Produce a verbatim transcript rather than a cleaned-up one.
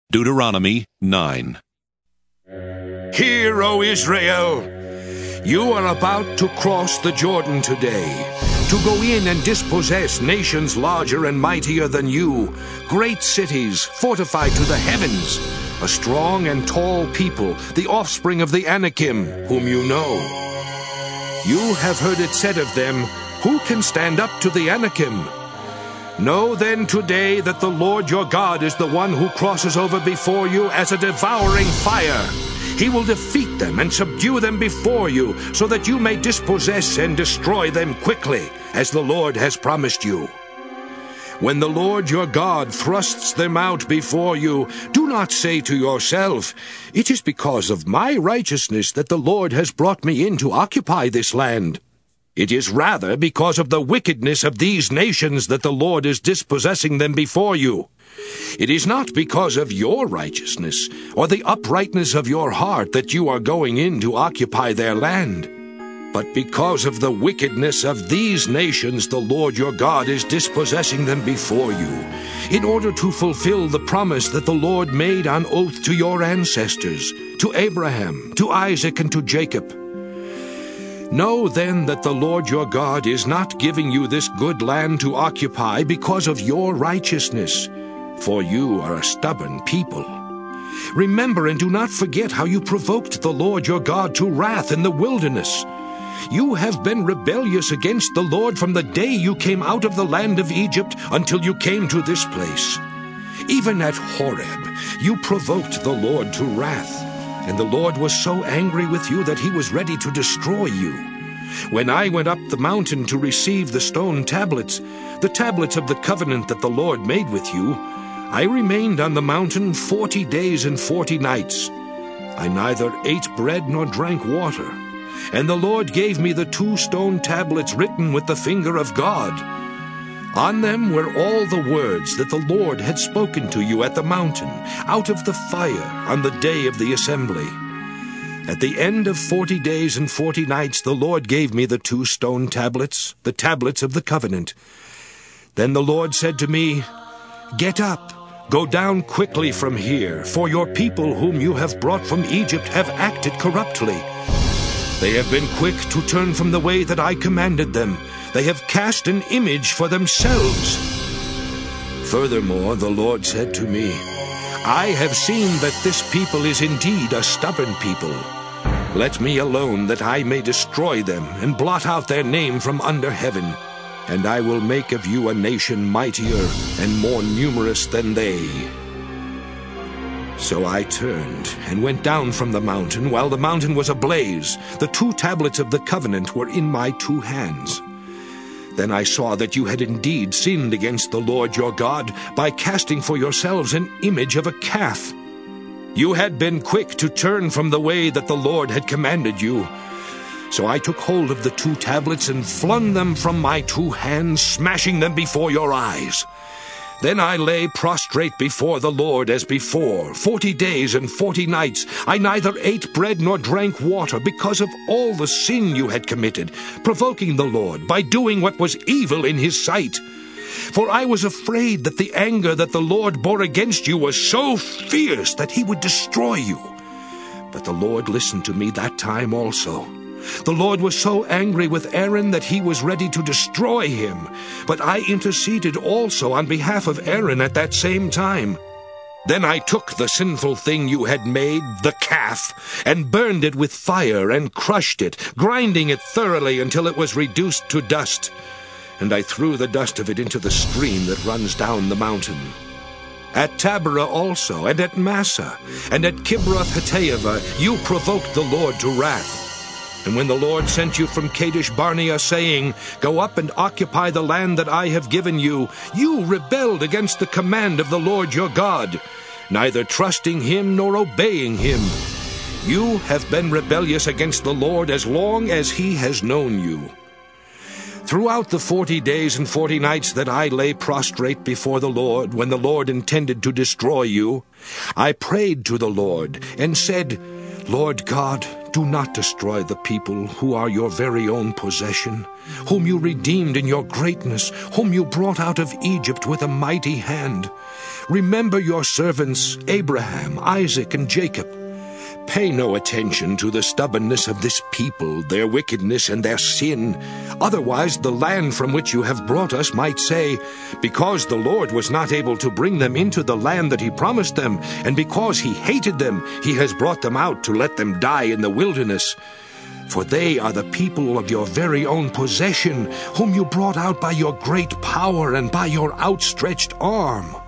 Deuteronomy nine. Hear, O Israel, you are about to cross the Jordan today, to go in and dispossess nations larger and mightier than you, great cities fortified to the heavens, a strong and tall people, the offspring of the Anakim, whom you know. You have heard it said of them, who can stand up to the Anakim? Know then today that the Lord your God is the one who crosses over before you as a devouring fire. He will defeat them and subdue them before you, so that you may dispossess and destroy them quickly, as the Lord has promised you. When the Lord your God thrusts them out before you, do not say to yourself, "It is because of my righteousness that the Lord has brought me in to occupy this land." It is rather because of the wickedness of these nations that the Lord is dispossessing them before you. It is not because of your righteousness or the uprightness of your heart that you are going in to occupy their land, but because of the wickedness of these nations the Lord your God is dispossessing them before you, in order to fulfill the promise that the Lord made on oath to your ancestors, to Abraham, to Isaac, and to Jacob. Know then that the Lord your God is not giving you this good land to occupy because of your righteousness, for you are a stubborn people. Remember and do not forget how you provoked the Lord your God to wrath in the wilderness. You have been rebellious against the Lord from the day you came out of the land of Egypt until you came to this place. Even at Horeb you provoked the Lord to wrath, and the Lord was so angry with you that he was ready to destroy you. When I went up the mountain to receive the stone tablets, the tablets of the covenant that the Lord made with you, I remained on the mountain forty days and forty nights. I neither ate bread nor drank water. And the Lord gave me the two stone tablets written with the finger of God. On them were all the words that the Lord had spoken to you at the mountain, out of the fire, on the day of the assembly. At the end of forty days and forty nights the Lord gave me the two stone tablets, the tablets of the covenant. Then the Lord said to me, "Get up, go down quickly from here, for your people whom you have brought from Egypt have acted corruptly. They have been quick to turn from the way that I commanded them. They have cast an image for themselves." Furthermore, the Lord said to me, "I have seen that this people is indeed a stubborn people. Let me alone that I may destroy them and blot out their name from under heaven, and I will make of you a nation mightier and more numerous than they." So I turned and went down from the mountain. While the mountain was ablaze, the two tablets of the covenant were in my two hands. Then I saw that you had indeed sinned against the Lord your God by casting for yourselves an image of a calf. You had been quick to turn from the way that the Lord had commanded you. So I took hold of the two tablets and flung them from my two hands, smashing them before your eyes. Then I lay prostrate before the Lord as before, forty days and forty nights. I neither ate bread nor drank water because of all the sin you had committed, provoking the Lord by doing what was evil in his sight. For I was afraid that the anger that the Lord bore against you was so fierce that he would destroy you. But the Lord listened to me that time also. The Lord was so angry with Aaron that he was ready to destroy him. But I interceded also on behalf of Aaron at that same time. Then I took the sinful thing you had made, the calf, and burned it with fire and crushed it, grinding it thoroughly until it was reduced to dust. And I threw the dust of it into the stream that runs down the mountain. At Taberah also, and at Massah, and at Kibroth-Hattaavah, you provoked the Lord to wrath. And when the Lord sent you from Kadesh Barnea, saying, "Go up and occupy the land that I have given you," you rebelled against the command of the Lord your God, neither trusting him nor obeying him. You have been rebellious against the Lord as long as he has known you. Throughout the forty days and forty nights that I lay prostrate before the Lord, when the Lord intended to destroy you, I prayed to the Lord and said, "Lord God, Do not destroy the people who are your very own possession, whom you redeemed in your greatness, whom you brought out of Egypt with a mighty hand. Remember your servants Abraham, Isaac, and Jacob. Pay no attention to the stubbornness of this people, their wickedness and their sin. Otherwise the land from which you have brought us might say, because the Lord was not able to bring them into the land that he promised them, and because he hated them, he has brought them out to let them die in the wilderness. For they are the people of your very own possession, whom you brought out by your great power and by your outstretched arm.